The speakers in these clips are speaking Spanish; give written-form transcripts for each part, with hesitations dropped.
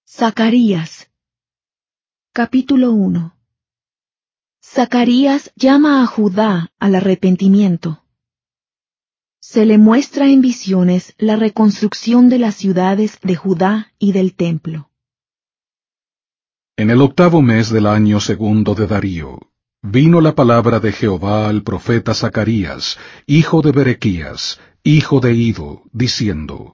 Zacarías. Capítulo 1. Zacarías llama a Judá al arrepentimiento. Se le muestra en visiones la reconstrucción de las ciudades de Judá y del templo. En el 8º mes del año segundo de Darío, vino la palabra de Jehová al profeta Zacarías, hijo de Berequías, hijo de Ido, diciendo: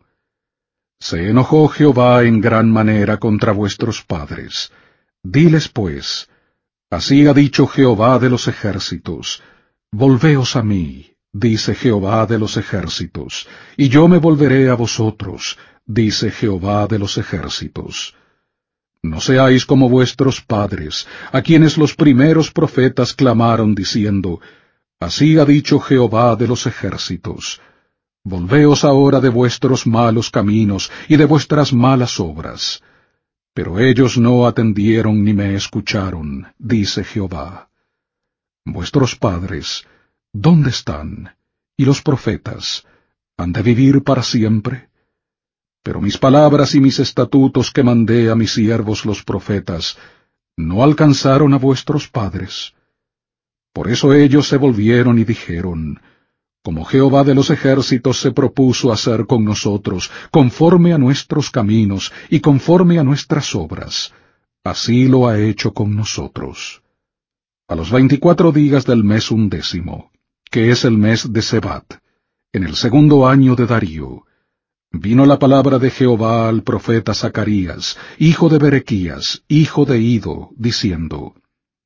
Se enojó Jehová en gran manera contra vuestros padres. Diles pues: Así ha dicho Jehová de los ejércitos: Volveos a mí, dice Jehová de los ejércitos, y yo me volveré a vosotros, dice Jehová de los ejércitos. No seáis como vuestros padres, a quienes los primeros profetas clamaron diciendo: Así ha dicho Jehová de los ejércitos: Volveos ahora de vuestros malos caminos y de vuestras malas obras. Pero ellos no atendieron ni me escucharon, dice Jehová. Vuestros padres, ¿dónde están? Y los profetas, ¿han de vivir para siempre? Pero mis palabras y mis estatutos que mandé a mis siervos los profetas, ¿no alcanzaron a vuestros padres? Por eso ellos se volvieron y dijeron: Como Jehová de los ejércitos se propuso hacer con nosotros, conforme a nuestros caminos y conforme a nuestras obras, así lo ha hecho con nosotros. A los 24 días del mes 11, que es el mes de Sebat, en el segundo año de Darío, vino la palabra de Jehová al profeta Zacarías, hijo de Berequías, hijo de Ido, diciendo: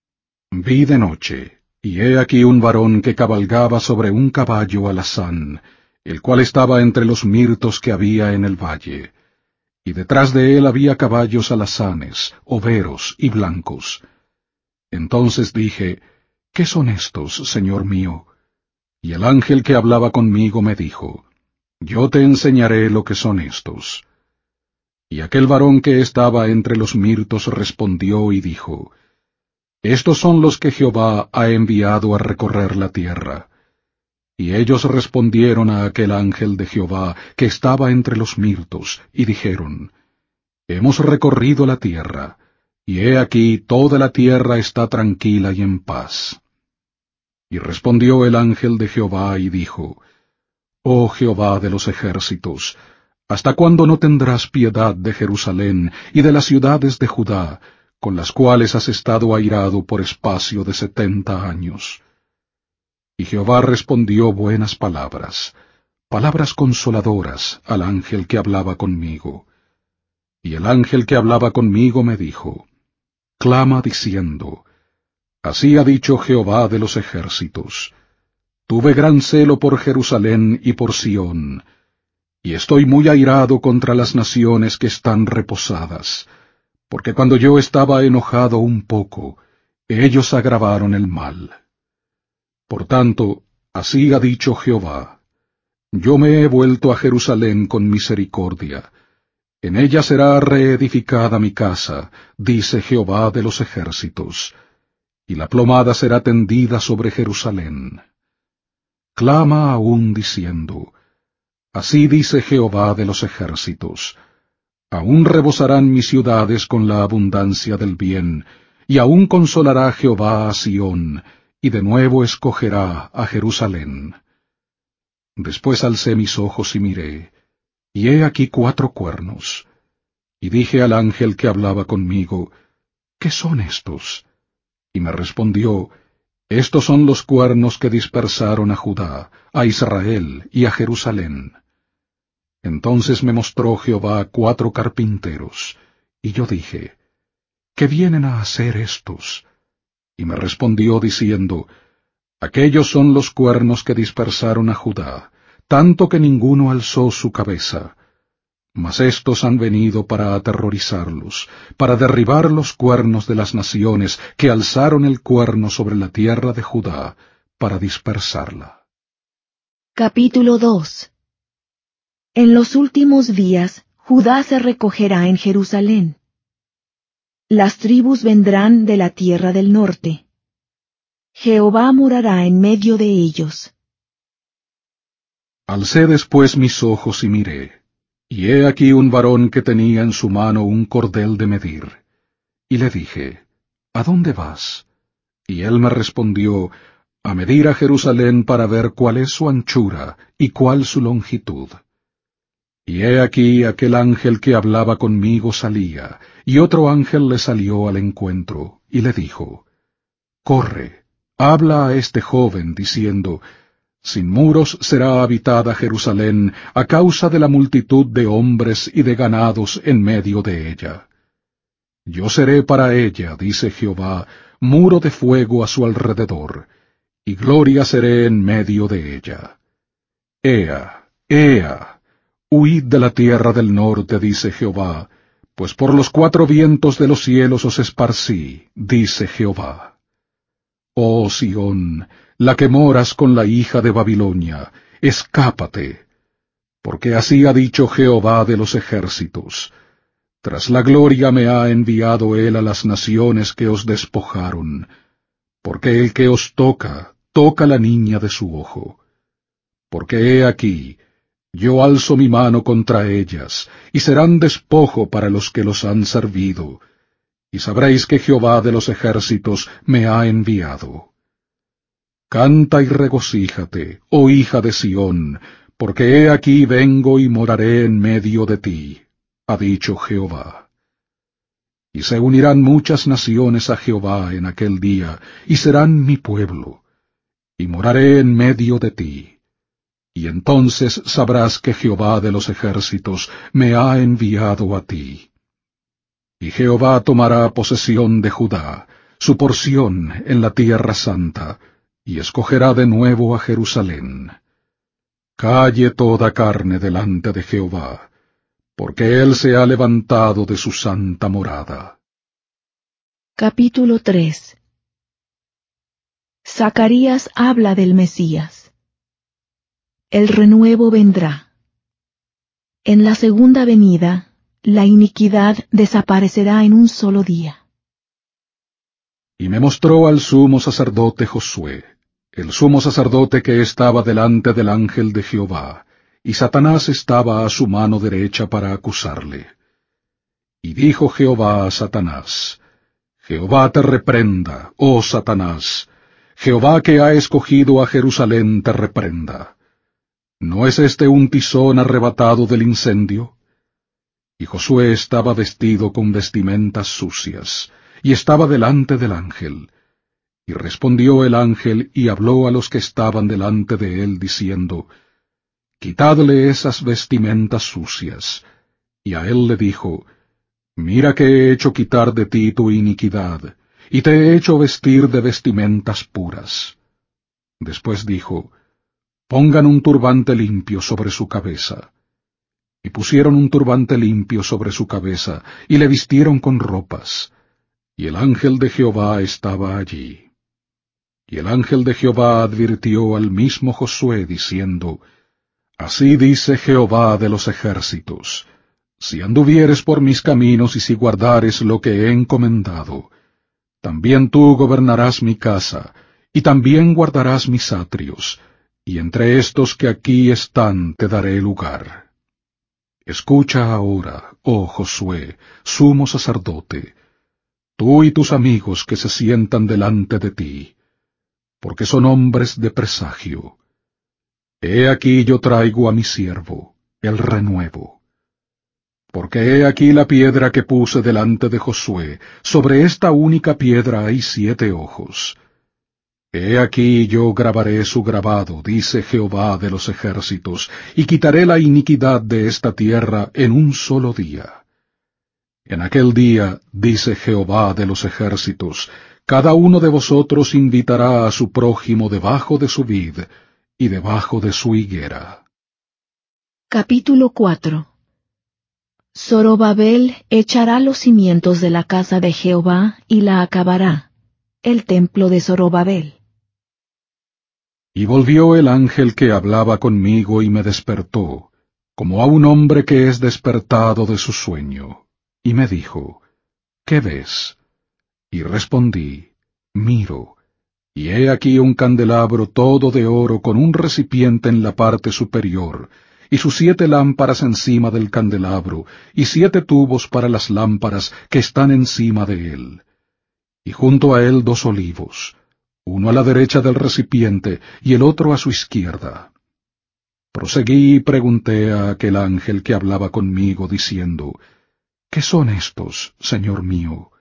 Vi de noche, y he aquí un varón que cabalgaba sobre un caballo alazán, el cual estaba entre los mirtos que había en el valle. Y detrás de él había caballos alazanes, overos y blancos. Entonces dije: ¿Qué son estos, Señor mío? Y el ángel que hablaba conmigo me dijo: Yo te enseñaré lo que son estos. Y aquel varón que estaba entre los mirtos respondió y dijo: Estos son los que Jehová ha enviado a recorrer la tierra. Y ellos respondieron a aquel ángel de Jehová que estaba entre los mirtos, y dijeron: Hemos recorrido la tierra, y he aquí toda la tierra está tranquila y en paz. Y respondió el ángel de Jehová y dijo: Oh Jehová de los ejércitos, ¿hasta cuándo no tendrás piedad de Jerusalén y de las ciudades de Judá, con las cuales has estado airado por espacio de 70 años? Y Jehová respondió buenas palabras, palabras consoladoras al ángel que hablaba conmigo. Y el ángel que hablaba conmigo me dijo: Clama diciendo: Así ha dicho Jehová de los ejércitos: Tuve gran celo por Jerusalén y por Sión, y estoy muy airado contra las naciones que están reposadas, porque cuando yo estaba enojado un poco, ellos agravaron el mal. Por tanto, así ha dicho Jehová: Yo me he vuelto a Jerusalén con misericordia. En ella será reedificada mi casa, dice Jehová de los ejércitos, y la plomada será tendida sobre Jerusalén. Clama aún diciendo: Así dice Jehová de los ejércitos: Aún rebosarán mis ciudades con la abundancia del bien, y aún consolará Jehová a Sión, y de nuevo escogerá a Jerusalén. Después alcé mis ojos y miré, y he aquí 4 cuernos. Y dije al ángel que hablaba conmigo: ¿Qué son estos? Y me respondió: Estos son los cuernos que dispersaron a Judá, a Israel y a Jerusalén. Entonces me mostró Jehová 4 carpinteros, y yo dije: ¿Qué vienen a hacer estos? Y me respondió diciendo: Aquellos son los cuernos que dispersaron a Judá, tanto que ninguno alzó su cabeza. Mas estos han venido para aterrorizarlos, para derribar los cuernos de las naciones que alzaron el cuerno sobre la tierra de Judá, para dispersarla. Capítulo 2. En los últimos días, Judá se recogerá en Jerusalén. Las tribus vendrán de la tierra del norte. Jehová morará en medio de ellos. Alcé después mis ojos y miré, Y he aquí un varón que tenía en su mano un cordel de medir. Y le dije, ¿A dónde vas? Y él me respondió, a medir a Jerusalén para ver cuál es su anchura y cuál su longitud. Y he aquí aquel ángel que hablaba conmigo salía, y otro ángel le salió al encuentro, y le dijo, Corre, habla a este joven, diciendo, Sin muros será habitada Jerusalén a causa de la multitud de hombres y de ganados en medio de ella. Yo seré para ella, dice Jehová, muro de fuego a su alrededor, y gloria seré en medio de ella. Ea, ea, huid de la tierra del norte, dice Jehová, pues por los cuatro vientos de los cielos os esparcí, dice Jehová. Oh Sión, la que moras con la hija de Babilonia, escápate, porque así ha dicho Jehová de los ejércitos. Tras la gloria me ha enviado él a las naciones que os despojaron, porque el que os toca, toca la niña de su ojo. Porque he aquí, yo alzo mi mano contra ellas, y serán despojo para los que los han servido, y sabréis que Jehová de los ejércitos me ha enviado. Canta y regocíjate, oh hija de Sión, porque he aquí vengo y moraré en medio de ti, ha dicho Jehová. Y se unirán muchas naciones a Jehová en aquel día, y serán mi pueblo, y moraré en medio de ti. Y entonces sabrás que Jehová de los ejércitos me ha enviado a ti. Y Jehová tomará posesión de Judá, su porción en la tierra santa, y escogerá de nuevo a Jerusalén. Calle toda carne delante de Jehová, porque él se ha levantado de su santa morada. Capítulo 3. Zacarías habla del Mesías. El renuevo vendrá. En la segunda venida, la iniquidad desaparecerá en un solo día. Y me mostró al sumo sacerdote Josué, el sumo sacerdote que estaba delante del ángel de Jehová, y Satanás estaba a su mano derecha para acusarle. Y dijo Jehová a Satanás, Jehová te reprenda, oh Satanás, Jehová que ha escogido a Jerusalén te reprenda. ¿No es este un tizón arrebatado del incendio? Y Josué estaba vestido con vestimentas sucias, y estaba delante del ángel. Y respondió el ángel y habló a los que estaban delante de él, diciendo, Quitadle esas vestimentas sucias. Y a él le dijo, Mira que he hecho quitar de ti tu iniquidad, y te he hecho vestir de vestimentas puras. Después dijo, Pongan un turbante limpio sobre su cabeza. Y pusieron un turbante limpio sobre su cabeza, y le vistieron con ropas. Y el ángel de Jehová estaba allí. Y el ángel de Jehová advirtió al mismo Josué, diciendo, Así dice Jehová de los ejércitos, si anduvieres por mis caminos y si guardares lo que he encomendado, también tú gobernarás mi casa, y también guardarás mis atrios, y entre estos que aquí están te daré lugar. Escucha ahora, oh Josué, sumo sacerdote, tú y tus amigos que se sientan delante de ti, porque son hombres de presagio. He aquí yo traigo a mi siervo, el renuevo. Porque he aquí la piedra que puse delante de Josué, sobre esta única piedra hay 7 ojos. He aquí yo grabaré su grabado, dice Jehová de los ejércitos, y quitaré la iniquidad de esta tierra en un solo día. En aquel día, dice Jehová de los ejércitos, cada uno de vosotros invitará a su prójimo debajo de su vid y debajo de su higuera. Capítulo 4. Zorobabel echará los cimientos de la casa de Jehová y la acabará, el templo de Zorobabel. Y volvió el ángel que hablaba conmigo y me despertó, como a un hombre que es despertado de su sueño, y me dijo, ¿qué ves? Y respondí, miro, y he aquí un candelabro todo de oro con un recipiente en la parte superior, y sus 7 lámparas encima del candelabro, y 7 tubos para las lámparas que están encima de él. Y junto a él 2 olivos, uno a la derecha del recipiente y el otro a su izquierda. Proseguí y pregunté a aquel ángel que hablaba conmigo, diciendo, ¿qué son estos, Señor mío?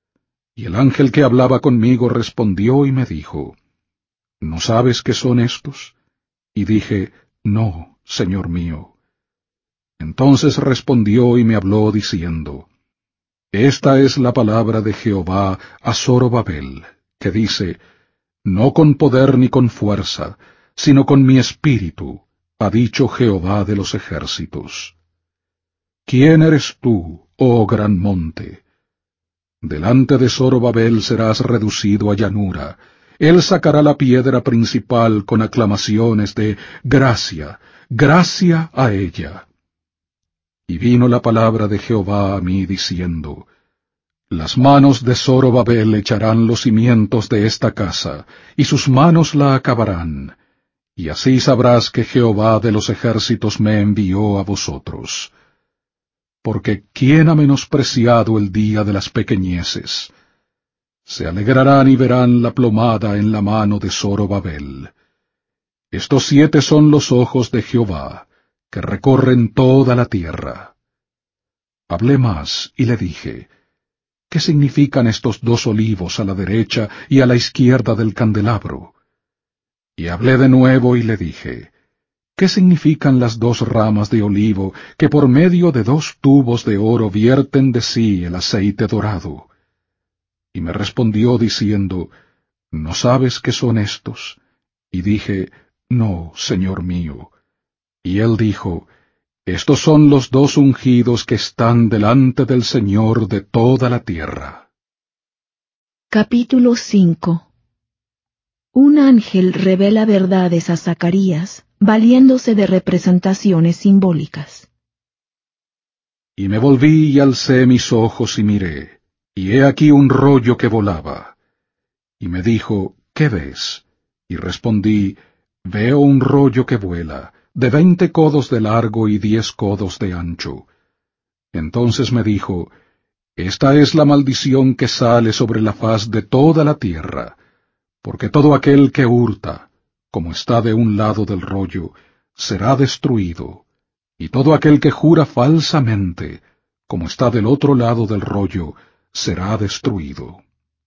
Y el ángel que hablaba conmigo respondió y me dijo, ¿no sabes qué son estos? Y dije, no, Señor mío. Entonces respondió y me habló diciendo, esta es la palabra de Jehová a Zorobabel, que dice, no con poder ni con fuerza, sino con mi espíritu, ha dicho Jehová de los ejércitos. ¿Quién eres tú, oh gran monte? Delante de Zorobabel serás reducido a llanura. Él sacará la piedra principal con aclamaciones de gracia, gracia a ella. Y vino la palabra de Jehová a mí diciendo, las manos de Zorobabel echarán los cimientos de esta casa, y sus manos la acabarán. Y así sabrás que Jehová de los ejércitos me envió a vosotros. Porque ¿quién ha menospreciado el día de las pequeñeces? Se alegrarán y verán la plomada en la mano de Zorobabel. Estos 7 son los ojos de Jehová, que recorren toda la tierra. Hablé más y le dije, ¿qué significan estos 2 olivos a la derecha y a la izquierda del candelabro? Y hablé de nuevo y le dije, ¿qué significan las 2 ramas de olivo que por medio de 2 tubos de oro vierten de sí el aceite dorado? Y me respondió diciendo, ¿no sabes qué son estos? Y dije, no, Señor mío. Y él dijo, estos son los 2 ungidos que están delante del Señor de toda la tierra. Capítulo 5. Un ángel revela verdades a Zacarías, valiéndose de representaciones simbólicas. Y me volví y alcé mis ojos y miré, y he aquí un rollo que volaba. Y me dijo, ¿qué ves? Y respondí, veo un rollo que vuela, de 20 codos de largo y 10 codos de ancho. Entonces me dijo, esta es la maldición que sale sobre la faz de toda la tierra, porque todo aquel que hurta, como está de un lado del rollo, será destruido, y todo aquel que jura falsamente, como está del otro lado del rollo, será destruido.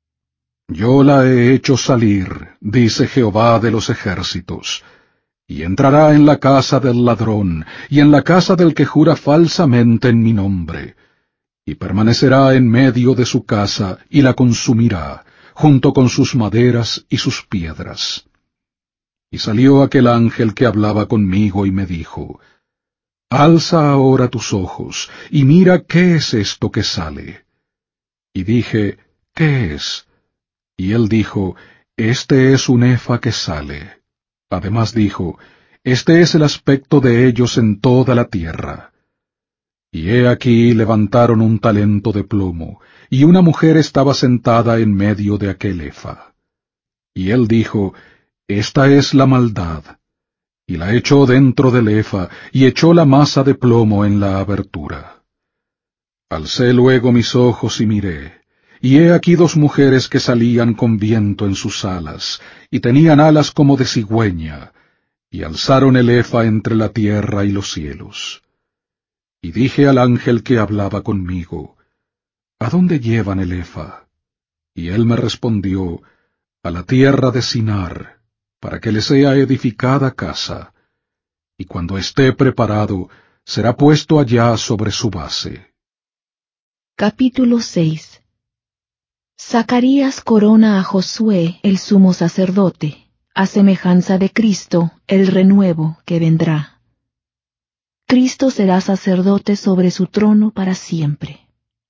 Yo la he hecho salir, dice Jehová de los ejércitos, y entrará en la casa del ladrón, y en la casa del que jura falsamente en mi nombre, y permanecerá en medio de su casa, y la consumirá, junto con sus maderas y sus piedras. Y salió aquel ángel que hablaba conmigo y me dijo, alza ahora tus ojos, y mira qué es esto que sale. Y dije, ¿qué es? Y él dijo, este es un efa que sale. Además dijo, este es el aspecto de ellos en toda la tierra. Y he aquí levantaron un talento de plomo, y una mujer estaba sentada en medio de aquel efa. Y él dijo, esta es la maldad. Y la echó dentro del efa, y echó la masa de plomo en la abertura. Alcé luego mis ojos y miré, y he aquí 2 mujeres que salían con viento en sus alas, y tenían alas como de cigüeña, y alzaron el efa entre la tierra y los cielos. Y dije al ángel que hablaba conmigo, ¿a dónde llevan el efa? Y él me respondió, a la tierra de Sinar, para que le sea edificada casa, y cuando esté preparado, será puesto allá sobre su base. Capítulo 6. Zacarías corona a Josué, el sumo sacerdote, a semejanza de Cristo, el renuevo que vendrá. Cristo será sacerdote sobre su trono para siempre.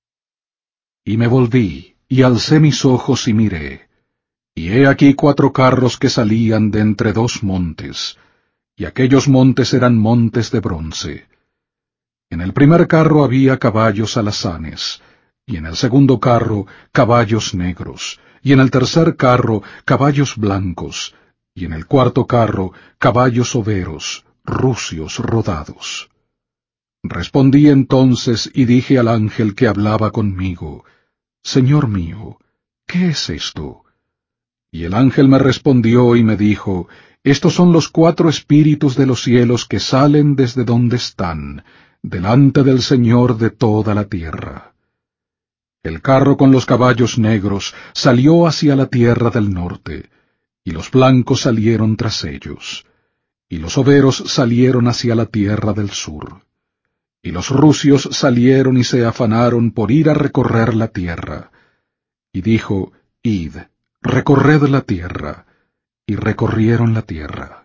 Y me volví, y alcé mis ojos y miré, y he aquí 4 carros que salían de entre 2 montes, y aquellos montes eran montes de bronce. En el primer carro había caballos alazanes, y en el segundo carro caballos negros, y en el tercer carro caballos blancos, y en el cuarto carro caballos overos, rucios rodados. Respondí entonces y dije al ángel que hablaba conmigo, Señor mío, ¿qué es esto? Y el ángel me respondió y me dijo, Estos son los 4 espíritus de los cielos que salen desde donde están, delante del Señor de toda la tierra. El carro con los caballos negros salió hacia la tierra del norte, y los blancos salieron tras ellos, y los overos salieron hacia la tierra del sur. Y los rucios salieron y se afanaron por ir a recorrer la tierra. Y dijo, Id, recorred la tierra. Y recorrieron la tierra.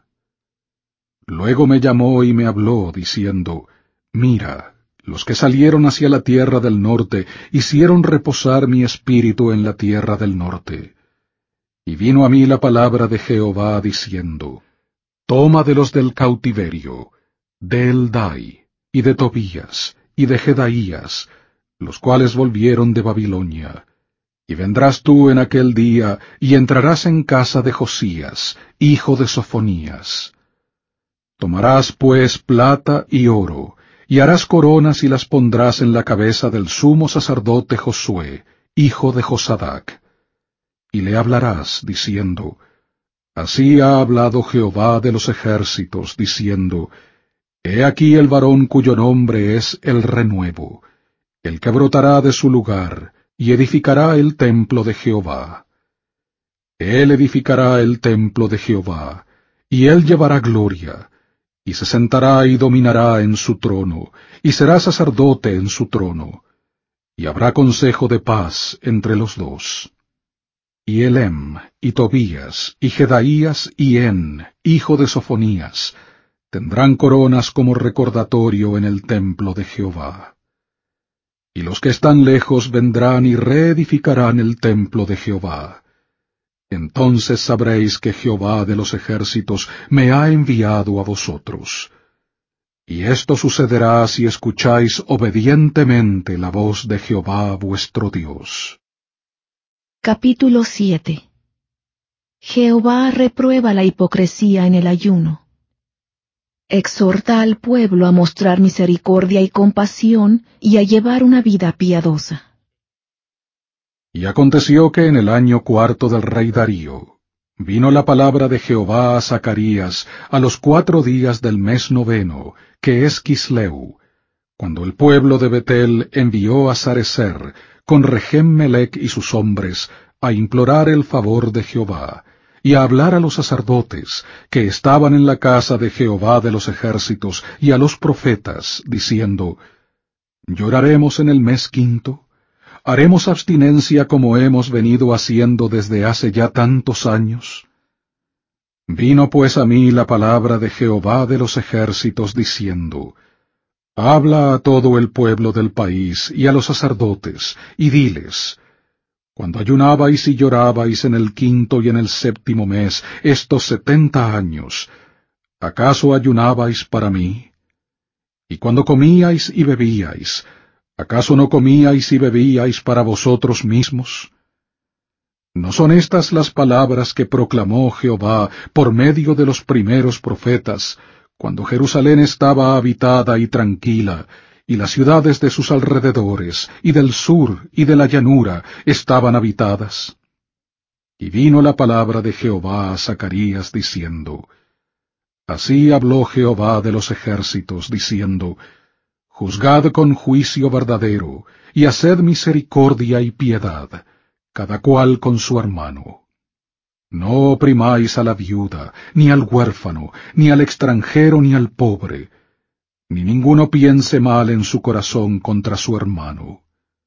Luego me llamó y me habló, diciendo, Mira, los que salieron hacia la tierra del norte hicieron reposar mi espíritu en la tierra del norte. Y vino a mí la palabra de Jehová, diciendo, Toma de los del cautiverio, de Eldai, y de Tobías, y de Jedaías, los cuales volvieron de Babilonia. Y vendrás tú en aquel día, y entrarás en casa de Josías, hijo de Sofonías. Tomarás pues plata y oro, y harás coronas y las pondrás en la cabeza del sumo sacerdote Josué, hijo de Josadac. Y le hablarás, diciendo, Así ha hablado Jehová de los ejércitos, diciendo, He aquí el varón cuyo nombre es el renuevo, el que brotará de su lugar, y edificará el templo de Jehová. Él edificará el templo de Jehová, y él llevará gloria, y se sentará y dominará en su trono, y será sacerdote en su trono, y habrá consejo de paz entre los dos. Y Elem, y Tobías, y Jedaías, y En, hijo de Sofonías, tendrán coronas como recordatorio en el templo de Jehová. Y los que están lejos vendrán y reedificarán el templo de Jehová. Entonces sabréis que Jehová de los ejércitos me ha enviado a vosotros. Y esto sucederá si escucháis obedientemente la voz de Jehová vuestro Dios. Capítulo 7. Jehová reprueba la hipocresía en el ayuno. Exhorta al pueblo a mostrar misericordia y compasión y a llevar una vida piadosa. Y aconteció que en el año 4 del rey Darío, vino la palabra de Jehová a Zacarías a los 4 días del mes 9, que es Quisleu, cuando el pueblo de Betel envió a Sarecer, con Regem-Melech y sus hombres, a implorar el favor de Jehová, y a hablar a los sacerdotes, que estaban en la casa de Jehová de los ejércitos, y a los profetas, diciendo, ¿Lloraremos en el mes 5? ¿Haremos abstinencia como hemos venido haciendo desde hace ya tantos años? Vino pues a mí la palabra de Jehová de los ejércitos, diciendo, Habla a todo el pueblo del país y a los sacerdotes, y diles, Cuando ayunabais y llorabais en el 5 y en el 7 mes, estos 70 años, ¿acaso ayunabais para mí? Y cuando comíais y bebíais, ¿acaso no comíais y bebíais para vosotros mismos? ¿No son estas las palabras que proclamó Jehová por medio de los primeros profetas, cuando Jerusalén estaba habitada y tranquila, y las ciudades de sus alrededores, y del sur y de la llanura, estaban habitadas? Y vino la palabra de Jehová a Zacarías, diciendo, Así habló Jehová de los ejércitos, diciendo, Juzgad con juicio verdadero, y haced misericordia y piedad, cada cual con su hermano. No oprimáis a la viuda, ni al huérfano, ni al extranjero, ni al pobre, ni ninguno piense mal en su corazón contra su hermano.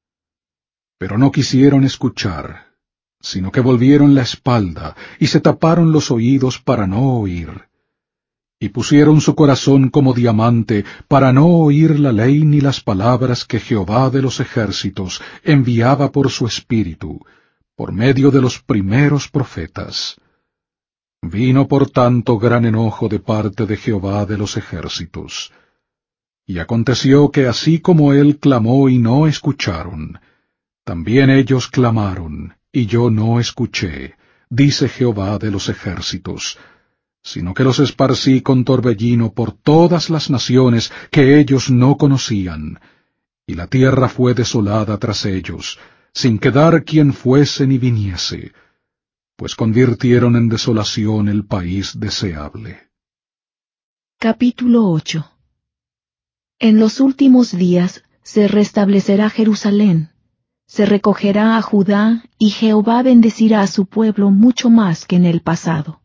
Pero no quisieron escuchar, sino que volvieron la espalda, y se taparon los oídos para no oír. Y pusieron su corazón como diamante para no oír la ley ni las palabras que Jehová de los ejércitos enviaba por su espíritu, por medio de los primeros profetas. Vino por tanto gran enojo de parte de Jehová de los ejércitos. Y aconteció que así como él clamó y no escucharon, también ellos clamaron, y yo no escuché, dice Jehová de los ejércitos, sino que los esparcí con torbellino por todas las naciones que ellos no conocían, y la tierra fue desolada tras ellos, sin quedar quien fuese ni viniese, pues convirtieron en desolación el país deseable. Capítulo 8. En los últimos días se restablecerá Jerusalén, se recogerá a Judá, y Jehová bendecirá a su pueblo mucho más que en el pasado.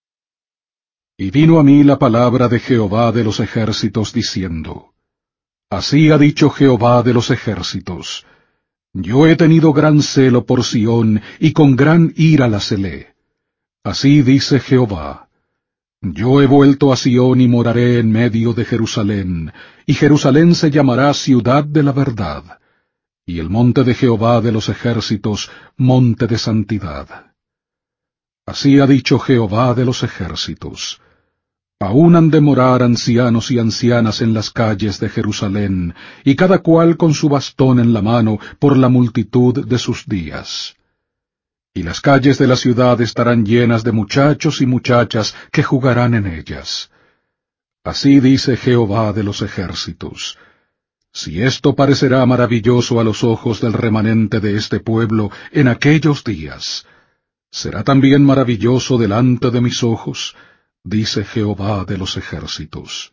Y vino a mí la palabra de Jehová de los ejércitos, diciendo: Así ha dicho Jehová de los ejércitos: Yo he tenido gran celo por Sión, y con gran ira la celé. Así dice Jehová: Yo he vuelto a Sión y moraré en medio de Jerusalén, y Jerusalén se llamará ciudad de la verdad, y el monte de Jehová de los ejércitos, monte de santidad. Así ha dicho Jehová de los ejércitos: Aún han de morar ancianos y ancianas en las calles de Jerusalén, y cada cual con su bastón en la mano por la multitud de sus días. Y las calles de la ciudad estarán llenas de muchachos y muchachas que jugarán en ellas. Así dice Jehová de los ejércitos: Si esto parecerá maravilloso a los ojos del remanente de este pueblo en aquellos días, ¿será también maravilloso delante de mis ojos?, dice Jehová de los ejércitos.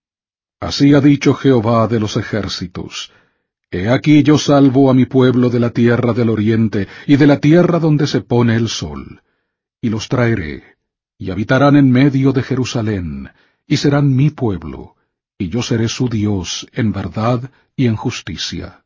Así ha dicho Jehová de los ejércitos: He aquí yo salvo a mi pueblo de la tierra del oriente y de la tierra donde se pone el sol, y los traeré, y habitarán en medio de Jerusalén, y serán mi pueblo, y yo seré su Dios en verdad y en justicia.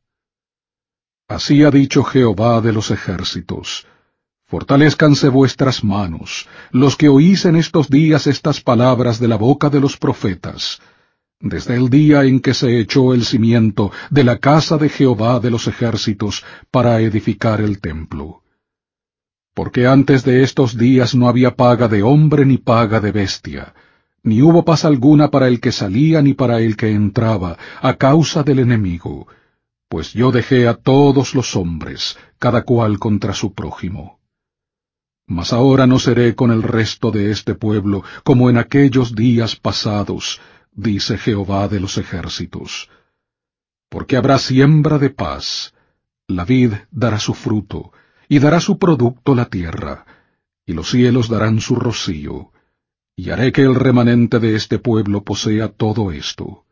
Así ha dicho Jehová de los ejércitos: Fortalézcanse vuestras manos, los que oís en estos días estas palabras de la boca de los profetas, desde el día en que se echó el cimiento de la casa de Jehová de los ejércitos para edificar el templo. Porque antes de estos días no había paga de hombre ni paga de bestia, ni hubo paz alguna para el que salía ni para el que entraba, a causa del enemigo, pues yo dejé a todos los hombres, cada cual contra su prójimo. Mas ahora no seré con el resto de este pueblo como en aquellos días pasados, dice Jehová de los ejércitos. Porque habrá siembra de paz, la vid dará su fruto, y dará su producto la tierra, y los cielos darán su rocío, y haré que el remanente de este pueblo posea todo esto.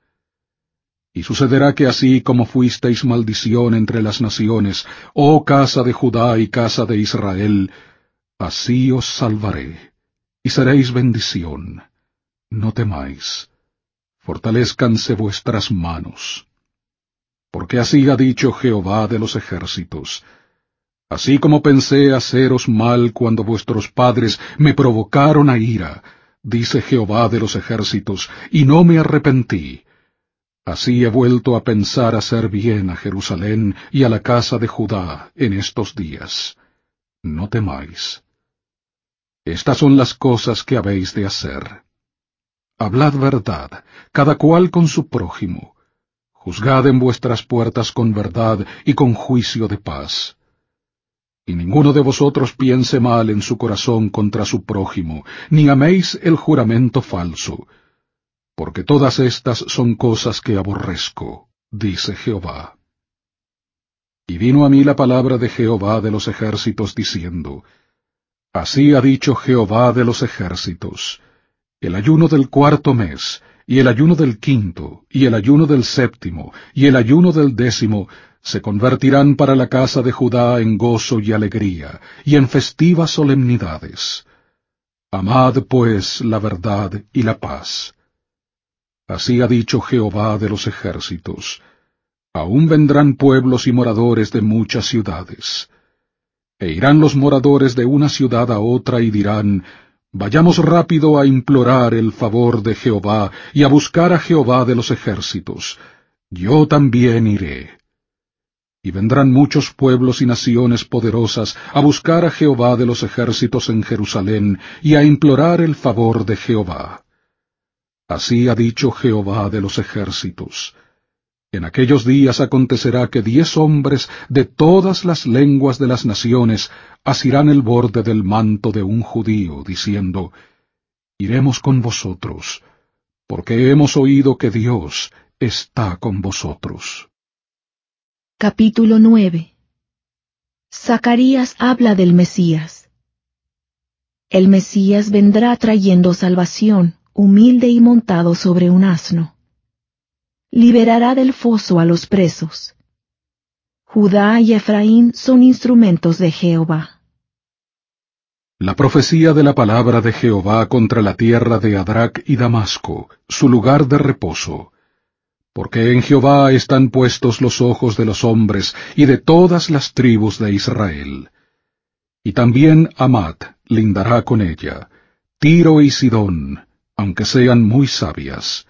Y sucederá que así como fuisteis maldición entre las naciones, oh casa de Judá y casa de Israel, así os salvaré, y seréis bendición. No temáis, fortalézcanse vuestras manos. Porque así ha dicho Jehová de los ejércitos: Así como pensé haceros mal cuando vuestros padres me provocaron a ira, dice Jehová de los ejércitos, y no me arrepentí, así he vuelto a pensar hacer bien a Jerusalén y a la casa de Judá en estos días. No temáis. Estas son las cosas que habéis de hacer. Hablad verdad, cada cual con su prójimo. Juzgad en vuestras puertas con verdad y con juicio de paz. Y ninguno de vosotros piense mal en su corazón contra su prójimo, ni améis el juramento falso, porque todas estas son cosas que aborrezco, dice Jehová. Y vino a mí la palabra de Jehová de los ejércitos, diciendo: Así ha dicho Jehová de los ejércitos: El ayuno del cuarto mes, y el ayuno del quinto, y el ayuno del séptimo, y el ayuno del décimo, se convertirán para la casa de Judá en gozo y alegría, y en festivas solemnidades. Amad, pues, la verdad y la paz. Así ha dicho Jehová de los ejércitos: Aún vendrán pueblos y moradores de muchas ciudades. E irán los moradores de una ciudad a otra y dirán: Vayamos rápido a implorar el favor de Jehová y a buscar a Jehová de los ejércitos. Yo también iré. Y vendrán muchos pueblos y naciones poderosas a buscar a Jehová de los ejércitos en Jerusalén y a implorar el favor de Jehová. Así ha dicho Jehová de los ejércitos: En aquellos días acontecerá que 10 hombres de todas las lenguas de las naciones asirán el borde del manto de un judío, diciendo: iremos con vosotros, porque hemos oído que Dios está con vosotros. Capítulo 9. Zacarías habla del Mesías. El Mesías vendrá trayendo salvación, humilde y montado sobre un asno. Liberará del foso a los presos. Judá y Efraín son instrumentos de Jehová. La profecía de la palabra de Jehová contra la tierra de Adrac y Damasco, su lugar de reposo. Porque en Jehová están puestos los ojos de los hombres y de todas las tribus de Israel. Y también Amat lindará con ella, Tiro y Sidón, aunque sean muy sabias.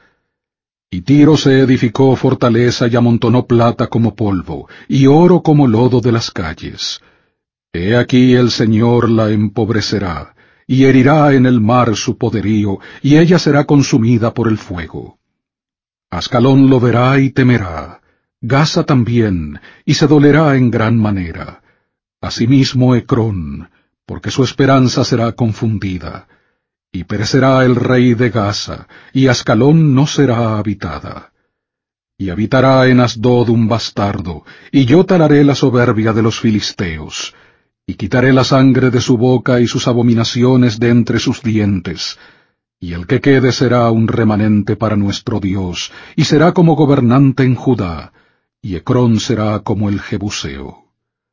Y Tiro se edificó fortaleza y amontonó plata como polvo, y oro como lodo de las calles. He aquí el Señor la empobrecerá, y herirá en el mar su poderío, y ella será consumida por el fuego. Ascalón lo verá y temerá, Gaza también, y se dolerá en gran manera. Asimismo Ecrón, porque su esperanza será confundida. Y perecerá el rey de Gaza, y Ascalón no será habitada. Y habitará en Asdod un bastardo, y yo talaré la soberbia de los filisteos, y quitaré la sangre de su boca y sus abominaciones de entre sus dientes, y el que quede será un remanente para nuestro Dios, y será como gobernante en Judá, y Ecrón será como el Jebuseo.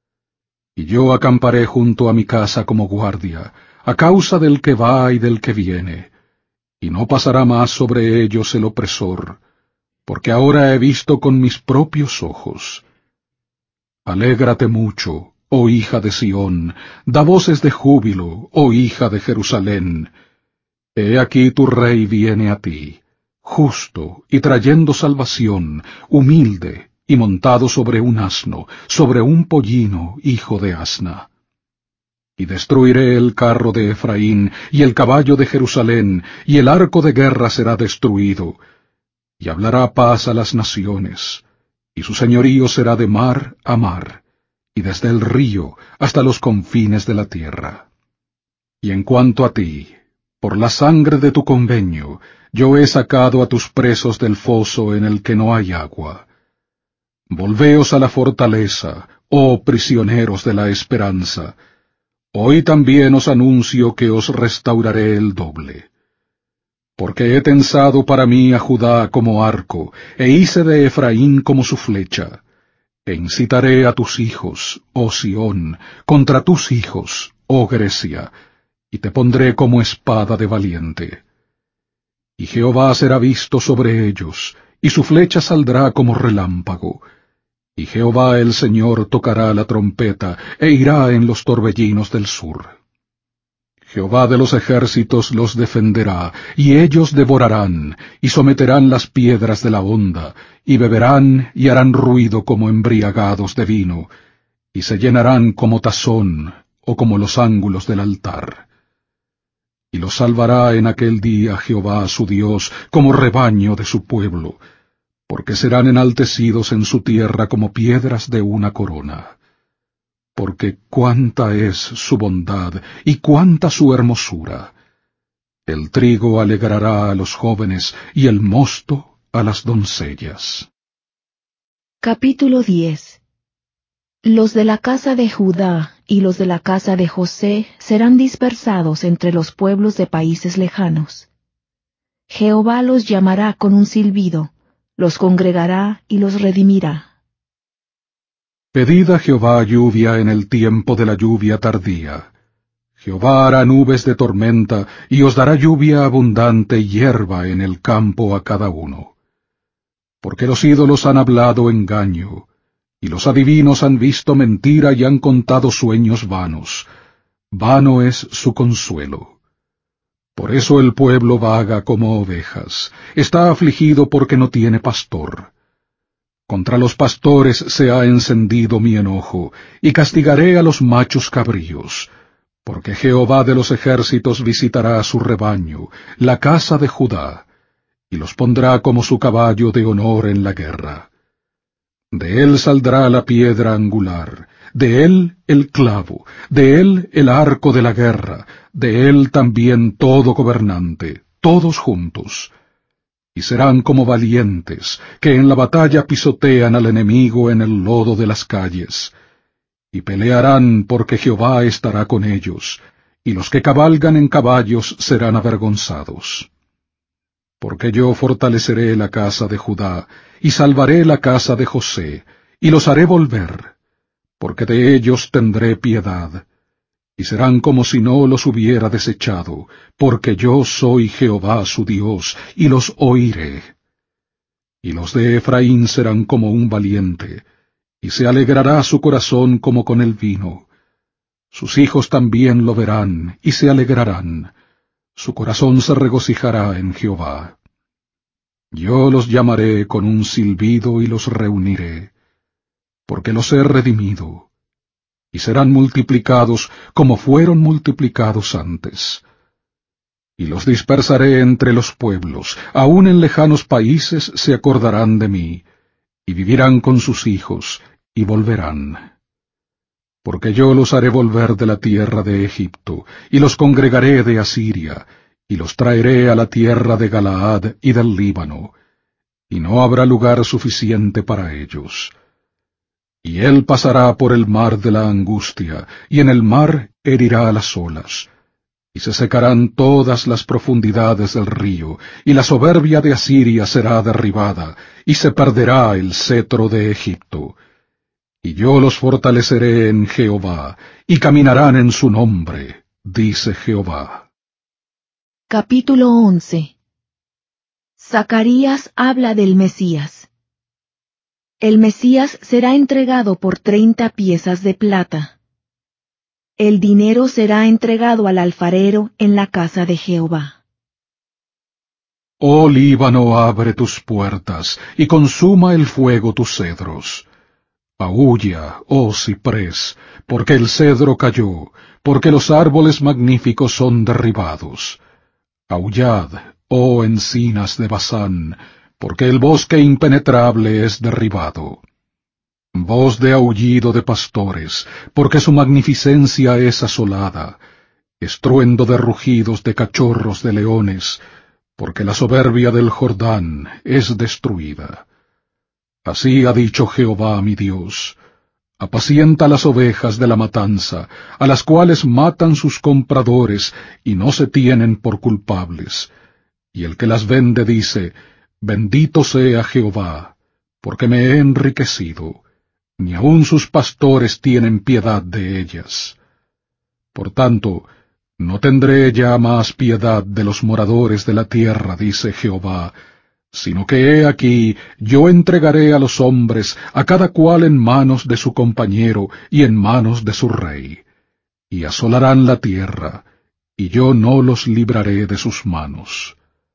Y yo acamparé junto a mi casa como guardia, a causa del que va y del que viene, y no pasará más sobre ellos el opresor, porque ahora he visto con mis propios ojos. Alégrate mucho, oh hija de Sión, da voces de júbilo, oh hija de Jerusalén. He aquí tu rey viene a ti, justo y trayendo salvación, humilde y montado sobre un asno, sobre un pollino, hijo de asna. Y destruiré el carro de Efraín, y el caballo de Jerusalén, y el arco de guerra será destruido, y hablará paz a las naciones, y su señorío será de mar a mar, y desde el río hasta los confines de la tierra. Y en cuanto a ti, por la sangre de tu convenio, yo he sacado a tus presos del foso en el que no hay agua. Volveos a la fortaleza, oh prisioneros de la esperanza. Hoy también os anuncio que os restauraré el doble. Porque he tensado para mí a Judá como arco, e hice de Efraín como su flecha. E incitaré a tus hijos, oh Sión, contra tus hijos, oh Grecia, y te pondré como espada de valiente. Y Jehová será visto sobre ellos, y su flecha saldrá como relámpago. Y Jehová el Señor tocará la trompeta, e irá en los torbellinos del sur. Jehová de los ejércitos los defenderá, y ellos devorarán, y someterán las piedras de la honda, y beberán, y harán ruido como embriagados de vino, y se llenarán como tazón, o como los ángulos del altar. Y los salvará en aquel día Jehová su Dios, como rebaño de su pueblo, porque serán enaltecidos en su tierra como piedras de una corona. Porque cuánta es su bondad y cuánta su hermosura. El trigo alegrará a los jóvenes y el mosto a las doncellas. Capítulo 10. Los de la casa de Judá y los de la casa de José serán dispersados entre los pueblos de países lejanos. Jehová los llamará con un silbido, los congregará y los redimirá. Pedid a Jehová lluvia en el tiempo de la lluvia tardía. Jehová hará nubes de tormenta, y os dará lluvia abundante y hierba en el campo a cada uno. Porque los ídolos han hablado engaño, y los adivinos han visto mentira y han contado sueños vanos. Vano es su consuelo. Por eso el pueblo vaga como ovejas, está afligido porque no tiene pastor. Contra los pastores se ha encendido mi enojo, y castigaré a los machos cabríos, porque Jehová de los ejércitos visitará a su rebaño, la casa de Judá, y los pondrá como su caballo de honor en la guerra. De él saldrá la piedra angular, de él el clavo, de él el arco de la guerra, de él también todo gobernante, todos juntos. Y serán como valientes, que en la batalla pisotean al enemigo en el lodo de las calles. Y pelearán porque Jehová estará con ellos, y los que cabalgan en caballos serán avergonzados. Porque yo fortaleceré la casa de Judá, y salvaré la casa de José, y los haré volver, porque de ellos tendré piedad, y serán como si no los hubiera desechado, porque yo soy Jehová su Dios, y los oiré. Y los de Efraín serán como un valiente, y se alegrará su corazón como con el vino. Sus hijos también lo verán, y se alegrarán. Su corazón se regocijará en Jehová. Yo los llamaré con un silbido y los reuniré, porque los he redimido, y serán multiplicados como fueron multiplicados antes. Y los dispersaré entre los pueblos, aun en lejanos países se acordarán de mí, y vivirán con sus hijos, y volverán. Porque yo los haré volver de la tierra de Egipto, y los congregaré de Asiria, y los traeré a la tierra de Galaad y del Líbano, y no habrá lugar suficiente para ellos. Y él pasará por el mar de la angustia, y en el mar herirá las olas, y se secarán todas las profundidades del río, y la soberbia de Asiria será derribada, y se perderá el cetro de Egipto. Y yo los fortaleceré en Jehová, y caminarán en su nombre, dice Jehová. Capítulo 11. Zacarías habla del Mesías. El Mesías será entregado por 30 piezas de plata. El dinero será entregado al alfarero en la casa de Jehová. Oh Líbano, abre tus puertas, y consuma el fuego tus cedros. Aúlla, oh ciprés, porque el cedro cayó, porque los árboles magníficos son derribados. Aullad, oh encinas de Basán, porque el bosque impenetrable es derribado. Voz de aullido de pastores, porque su magnificencia es asolada. Estruendo de rugidos de cachorros de leones, porque la soberbia del Jordán es destruida. Así ha dicho Jehová mi Dios: apacienta las ovejas de la matanza, a las cuales matan sus compradores y no se tienen por culpables. Y el que las vende dice: bendito sea Jehová, porque me he enriquecido, ni aun sus pastores tienen piedad de ellas. Por tanto, no tendré ya más piedad de los moradores de la tierra, dice Jehová, sino que he aquí, yo entregaré a los hombres, a cada cual en manos de su compañero y en manos de su rey, y asolarán la tierra, y yo no los libraré de sus manos.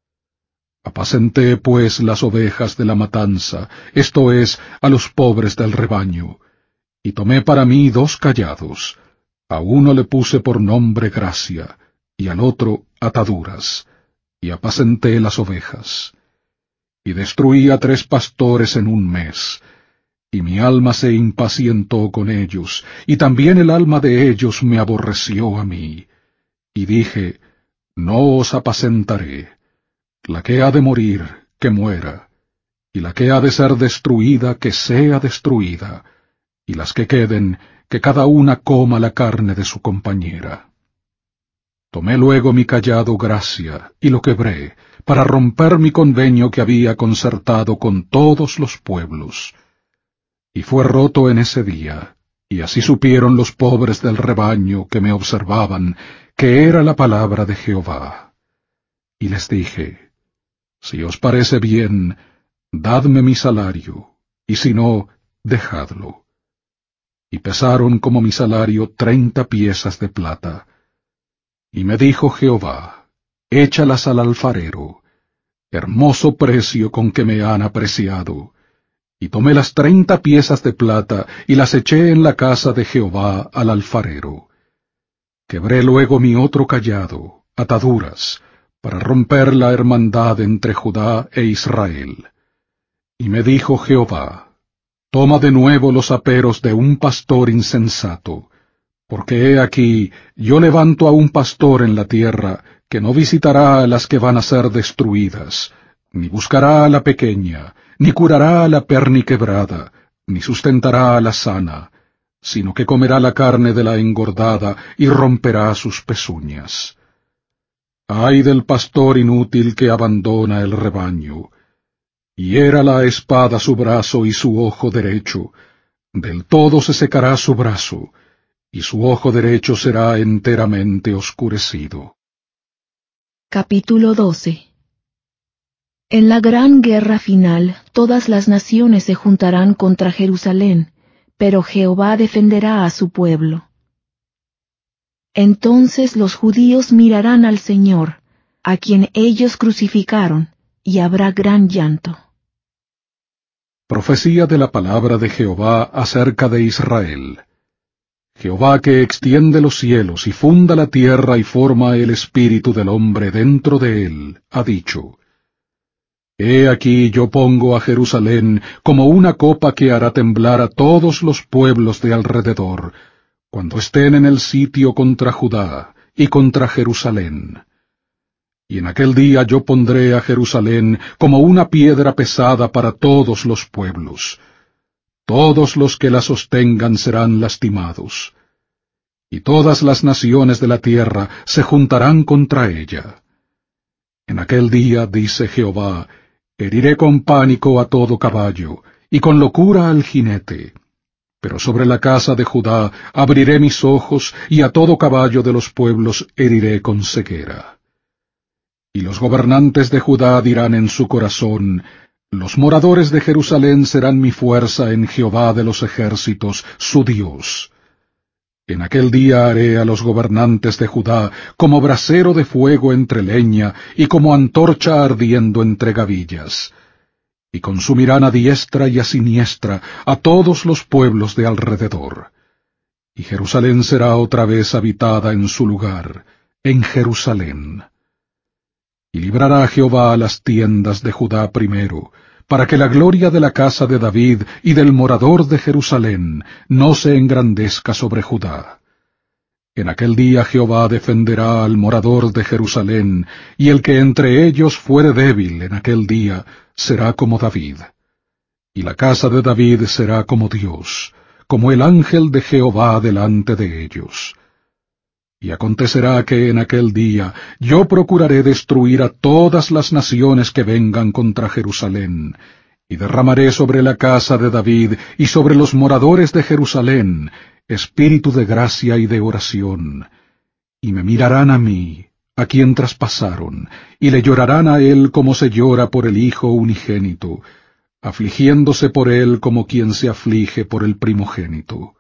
Apacenté pues las ovejas de la matanza, esto es, a los pobres del rebaño, y tomé para mí 2 callados, a uno le puse por nombre gracia, y al otro ataduras, y apacenté las ovejas. Y destruí a 3 pastores en un mes, y mi alma se impacientó con ellos, y también el alma de ellos me aborreció a mí. Y dije: no os apacentaré. La que ha de morir, que muera, y la que ha de ser destruida, que sea destruida, y las que queden, que cada una coma la carne de su compañera. Tomé luego mi cayado gracia, y lo quebré, para romper mi convenio que había concertado con todos los pueblos. Y fue roto en ese día, y así supieron los pobres del rebaño que me observaban, que era la palabra de Jehová. Y les dije: si os parece bien, dadme mi salario, y si no, dejadlo. Y pesaron como mi salario 30 piezas de plata. Y me dijo Jehová: échalas al alfarero, hermoso precio con que me han apreciado. Y tomé las 30 piezas de plata, y las eché en la casa de Jehová al alfarero. Quebré luego mi otro cayado, ataduras, para romper la hermandad entre Judá e Israel. Y me dijo Jehová: Toma de nuevo los aperos de un pastor insensato, porque he aquí, yo levanto a un pastor en la tierra, que no visitará a las que van a ser destruidas, ni buscará a la pequeña, ni curará a la perniquebrada, ni sustentará a la sana, sino que comerá la carne de la engordada y romperá sus pezuñas. Ay del pastor inútil que abandona el rebaño. Hiera la espada su brazo y su ojo derecho, del todo se secará su brazo, y su ojo derecho será enteramente oscurecido. Capítulo 12. En la gran guerra final, todas las naciones se juntarán contra Jerusalén, pero Jehová defenderá a su pueblo. Entonces los judíos mirarán al Señor, a quien ellos crucificaron, y habrá gran llanto. Profecía de la palabra de Jehová acerca de Israel. Jehová que extiende los cielos y funda la tierra y forma el espíritu del hombre dentro de él, ha dicho: He aquí yo pongo a Jerusalén como una copa que hará temblar a todos los pueblos de alrededor, cuando estén en el sitio contra Judá y contra Jerusalén. Y en aquel día yo pondré a Jerusalén como una piedra pesada para todos los pueblos. Todos los que la sostengan serán lastimados. Y todas las naciones de la tierra se juntarán contra ella. En aquel día, dice Jehová, heriré con pánico a todo caballo, y con locura al jinete. Pero sobre la casa de Judá abriré mis ojos, y a todo caballo de los pueblos heriré con ceguera. Y los gobernantes de Judá dirán en su corazón: los moradores de Jerusalén serán mi fuerza en Jehová de los ejércitos, su Dios. En aquel día haré a los gobernantes de Judá como brasero de fuego entre leña, y como antorcha ardiendo entre gavillas. Y consumirán a diestra y a siniestra a todos los pueblos de alrededor. Y Jerusalén será otra vez habitada en su lugar, en Jerusalén. Y librará Jehová a las tiendas de Judá primero, para que la gloria de la casa de David y del morador de Jerusalén no se engrandezca sobre Judá. En aquel día Jehová defenderá al morador de Jerusalén, y el que entre ellos fuere débil en aquel día será como David. Y la casa de David será como Dios, como el ángel de Jehová delante de ellos. Y acontecerá que en aquel día yo procuraré destruir a todas las naciones que vengan contra Jerusalén, y derramaré sobre la casa de David y sobre los moradores de Jerusalén espíritu de gracia y de oración. Y me mirarán a mí, a quien traspasaron, y le llorarán a él como se llora por el hijo unigénito, afligiéndose por él como quien se aflige por el primogénito.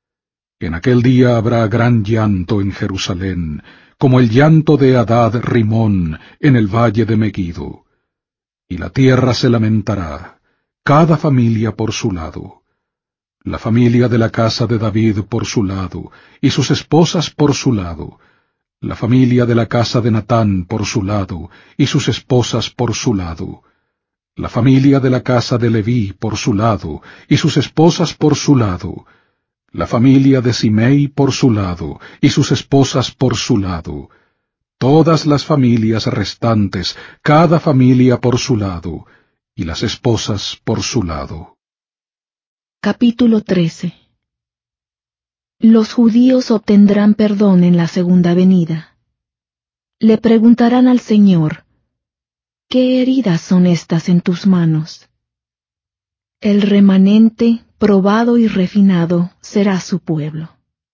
En aquel día habrá gran llanto en Jerusalén, como el llanto de Hadad Rimón en el valle de Megiddo. Y la tierra se lamentará, cada familia por su lado. La familia de la casa de David por su lado, y sus esposas por su lado. La familia de la casa de Natán por su lado, y sus esposas por su lado. La familia de la casa de Leví por su lado, y sus esposas por su lado. La familia de Simei por su lado, y sus esposas por su lado. Todas las familias restantes, cada familia por su lado, y las esposas por su lado. Capítulo 13. Los judíos obtendrán perdón en la segunda venida. Le preguntarán al Señor: ¿qué heridas son estas en tus manos? El remanente, probado y refinado, será su pueblo.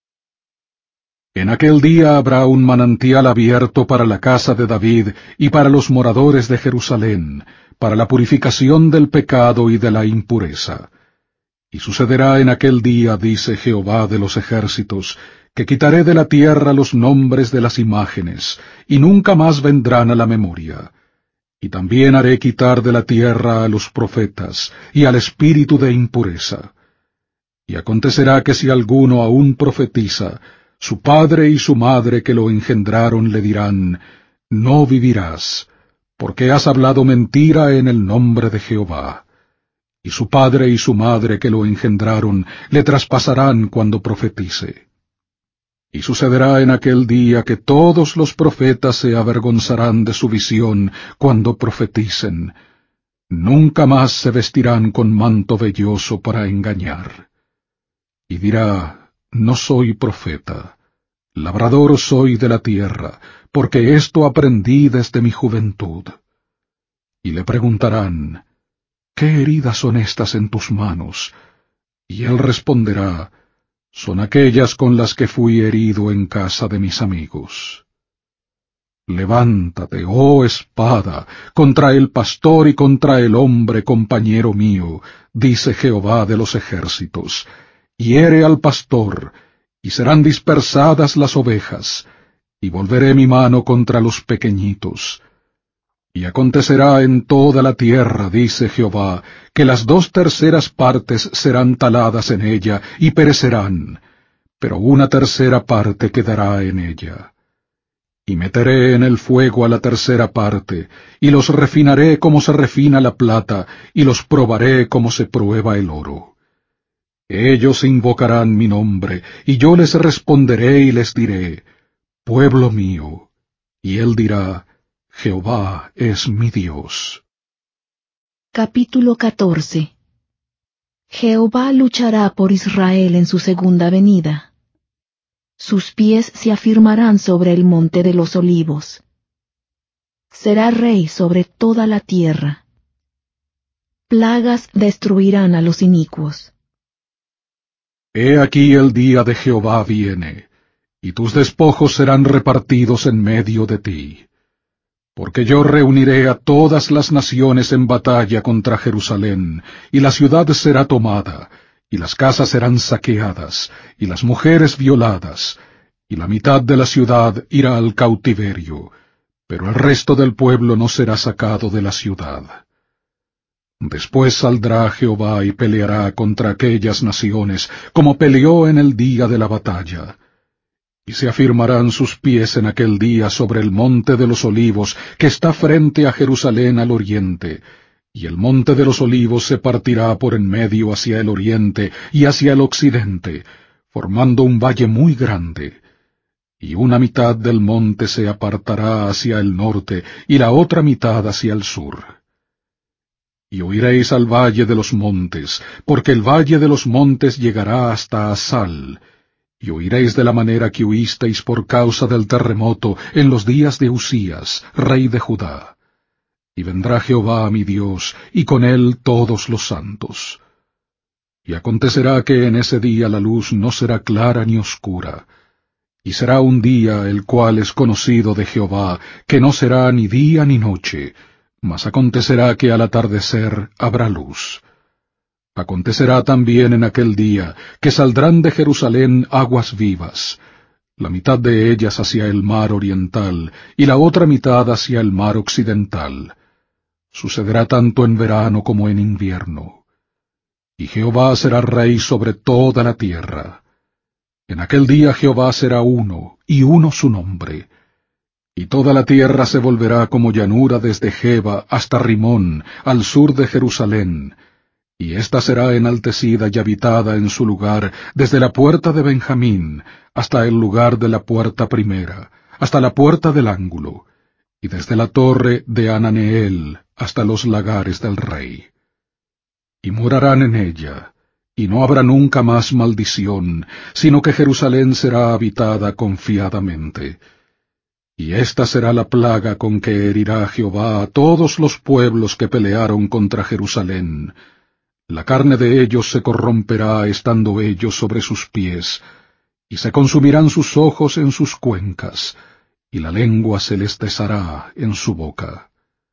En aquel día habrá un manantial abierto para la casa de David y para los moradores de Jerusalén, para la purificación del pecado y de la impureza. Y sucederá en aquel día, dice Jehová de los ejércitos, que quitaré de la tierra los nombres de las imágenes, y nunca más vendrán a la memoria. Y también haré quitar de la tierra a los profetas, y al espíritu de impureza. Y acontecerá que si alguno aún profetiza, su padre y su madre que lo engendraron le dirán: no vivirás, porque has hablado mentira en el nombre de Jehová. y su padre y su madre que lo engendraron le traspasarán cuando profetice. Y sucederá en aquel día que todos los profetas se avergonzarán de su visión cuando profeticen. Nunca más se vestirán con manto velloso para engañar. Y dirá, no soy profeta, labrador soy de la tierra, porque esto aprendí desde mi juventud. Y le preguntarán, ¿qué heridas son estas en tus manos? Y él responderá, son aquellas con las que fui herido en casa de mis amigos. Levántate, oh espada, contra el pastor y contra el hombre compañero mío, dice Jehová de los ejércitos. Hiere al pastor, y serán dispersadas las ovejas, y volveré mi mano contra los pequeñitos. Y acontecerá en toda la tierra, dice Jehová, que las 2/3 partes serán taladas en ella y perecerán, pero 1/3 parte quedará en ella. Y meteré en el fuego a la 1/3 parte, y los refinaré como se refina la plata, y los probaré como se prueba el oro. Ellos invocarán mi nombre, y yo les responderé y les diré, pueblo mío, y él dirá, Jehová es mi Dios. Capítulo 14. Jehová luchará por Israel en su segunda venida. Sus pies se afirmarán sobre el monte de los olivos. Será rey sobre toda la tierra. Plagas destruirán a los inicuos. He aquí el día de Jehová viene, y tus despojos serán repartidos en medio de ti. Porque yo reuniré a todas las naciones en batalla contra Jerusalén, y la ciudad será tomada, y las casas serán saqueadas, y las mujeres violadas, y la mitad de la ciudad irá al cautiverio, pero el resto del pueblo no será sacado de la ciudad. Después saldrá Jehová y peleará contra aquellas naciones, como peleó en el día de la batalla. Y se afirmarán sus pies en aquel día sobre el monte de los olivos, que está frente a Jerusalén al oriente, y el monte de los olivos se partirá por en medio hacia el oriente y hacia el occidente, formando un valle muy grande. Y una mitad del monte se apartará hacia el norte, y la otra mitad hacia el sur. Y oiréis al valle de los montes, porque el valle de los montes llegará hasta Asal, y oiréis de la manera que huisteis por causa del terremoto en los días de Usías, rey de Judá. Y vendrá Jehová mi Dios, y con él todos los santos. Y acontecerá que en ese día la luz no será clara ni oscura, y será un día el cual es conocido de Jehová, que no será ni día ni noche, mas acontecerá que al atardecer habrá luz. Acontecerá también en aquel día que saldrán de Jerusalén aguas vivas, la mitad de ellas hacia el mar oriental y la otra mitad hacia el mar occidental. Sucederá tanto en verano como en invierno. Y Jehová será rey sobre toda la tierra. En aquel día Jehová será uno, y uno su nombre. Y toda la tierra se volverá como llanura desde Geba hasta Rimón, al sur de Jerusalén, y ésta será enaltecida y habitada en su lugar desde la puerta de Benjamín hasta el lugar de la puerta primera, hasta la puerta del ángulo, y desde la torre de Ananeel hasta los lagares del rey. Y morarán en ella, y no habrá nunca más maldición, sino que Jerusalén será habitada confiadamente. Y esta será la plaga con que herirá Jehová a todos los pueblos que pelearon contra Jerusalén. La carne de ellos se corromperá estando ellos sobre sus pies, y se consumirán sus ojos en sus cuencas, y la lengua se les deshará en su boca.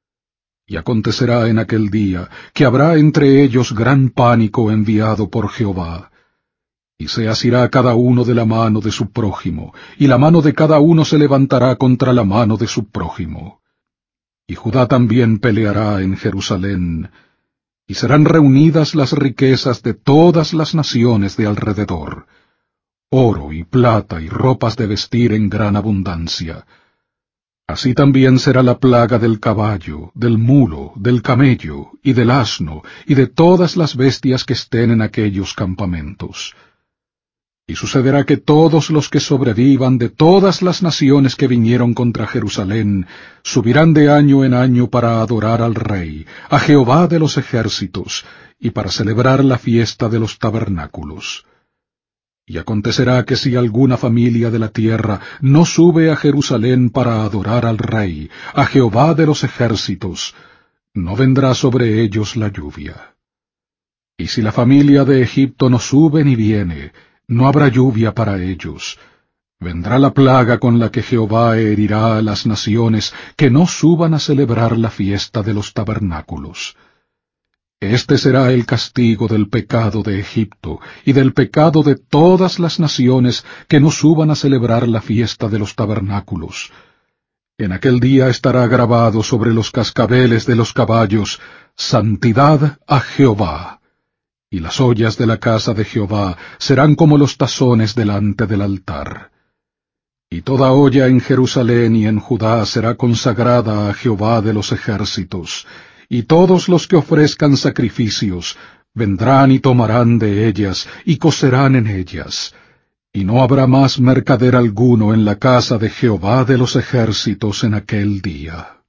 Y acontecerá en aquel día que habrá entre ellos gran pánico enviado por Jehová, y se asirá cada uno de la mano de su prójimo, y la mano de cada uno se levantará contra la mano de su prójimo. Y Judá también peleará en Jerusalén, y serán reunidas las riquezas de todas las naciones de alrededor, oro y plata y ropas de vestir en gran abundancia. Así también será la plaga del caballo, del mulo, del camello, y del asno, y de todas las bestias que estén en aquellos campamentos. Y sucederá que todos los que sobrevivan de todas las naciones que vinieron contra Jerusalén, subirán de año en año para adorar al Rey, a Jehová de los ejércitos, y para celebrar la fiesta de los tabernáculos. Y acontecerá que si alguna familia de la tierra no sube a Jerusalén para adorar al Rey, a Jehová de los ejércitos, no vendrá sobre ellos la lluvia. Y si la familia de Egipto no sube ni viene, no habrá lluvia para ellos. Vendrá la plaga con la que Jehová herirá a las naciones que no suban a celebrar la fiesta de los tabernáculos. Este será el castigo del pecado de Egipto y del pecado de todas las naciones que no suban a celebrar la fiesta de los tabernáculos. En aquel día estará grabado sobre los cascabeles de los caballos, Santidad a Jehová. Y las ollas de la casa de Jehová serán como los tazones delante del altar. Y toda olla en Jerusalén y en Judá será consagrada a Jehová de los ejércitos, y todos los que ofrezcan sacrificios vendrán y tomarán de ellas, y cocerán en ellas. Y no habrá más mercader alguno en la casa de Jehová de los ejércitos en aquel día.